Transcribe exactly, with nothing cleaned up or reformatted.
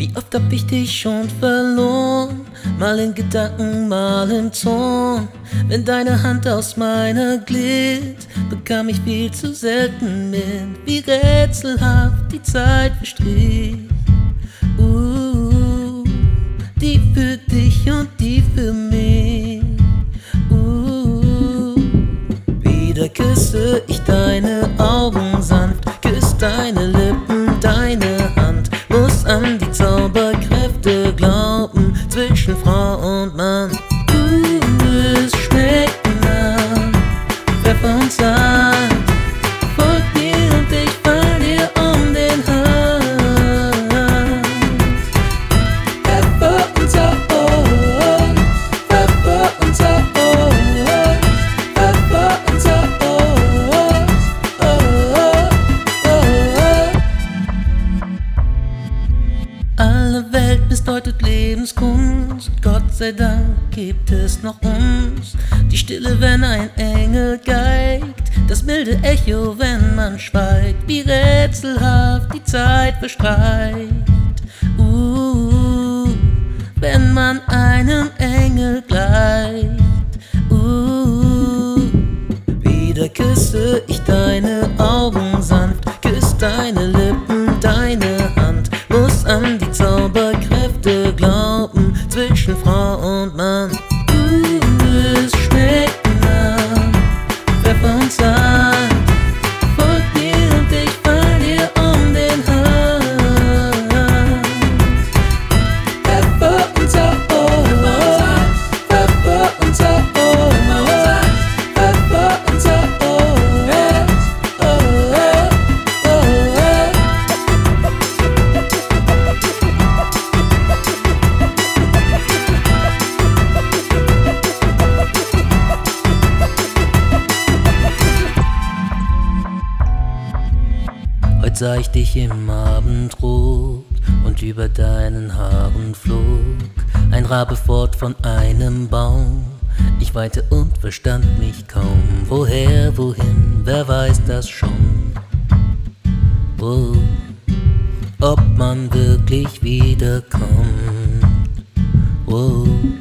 Wie oft hab ich dich schon verloren, mal in Gedanken, mal im Ton. Wenn deine Hand aus meiner glitt, bekam ich viel zu selten mit, wie rätselhaft die Zeit verstrich. Uh, die für dich und die für mich. Uh, wieder küsse ich deine Augen sanft, küss deine Lippen, deine Hand. Muss an die Zauberkräfte glauben zwischen Frau und Mann. Uh, es schmeckt nach Pfeffer und Salz. Folg mir und ich fall dir um den Hals. Pfeffer und Salz, Pfeffer und Salz, Pfeffer und Salz. Alle Welt missdeutet Lebenskunst, Gott sei Dank gibt es noch uns. Die Stille, wenn ein Engel geigt, das milde Echo, wenn man schweigt, wie rätselhaft die Zeit verstreicht. Uh, wenn man einem Engel gleicht. Uh, wieder küsse ich deine Augen sanft, küss deine Lippen, deine Hand. Muss an die Zauberkräfte glauben zwischen Frau und Mann. Uh, es schmeckt nach Pfeffer und Salz. Folg mir und ich fall dir um den Hals. Pfeffer und Salz, Pfeffer und Salz, Pfeffer und Salz. Heute sah ich dich im Abendrot und über deinen Haaren flog ein Rabe fort von einem Baum. Ich weinte und verstand mich kaum. Woher, wohin, wer weiß das schon? Oh, ob man wirklich wiederkommt. Oh.